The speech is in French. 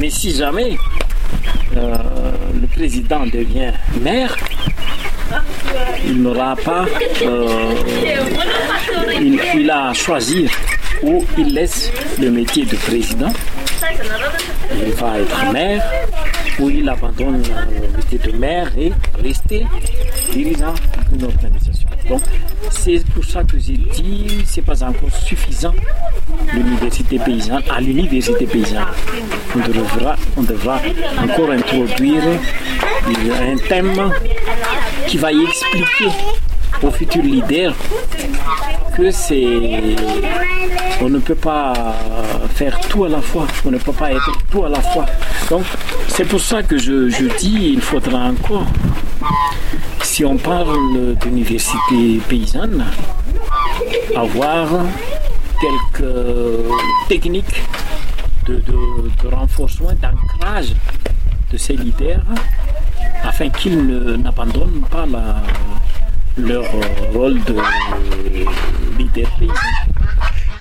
Mais si jamais le président devient maire, il n'aura pas, il a à choisir où il laisse le métier de président. Il va être maire, ou il abandonne le métier de maire et rester dirigeant d'une organisation. Donc, c'est pour ça que j'ai dit c'est pas encore suffisant l'université paysanne. À l'université paysanne, on devra encore introduire un thème qui va expliquer aux futurs leaders que on ne peut pas faire tout à la fois, on ne peut pas être tout à la fois. Donc c'est pour ça que je dis il faudra encore, si on parle d'université paysanne, avoir quelques techniques de renforcement, d'ancrage de ces leaders afin qu'ils n'abandonnent pas leur rôle de leader paysan.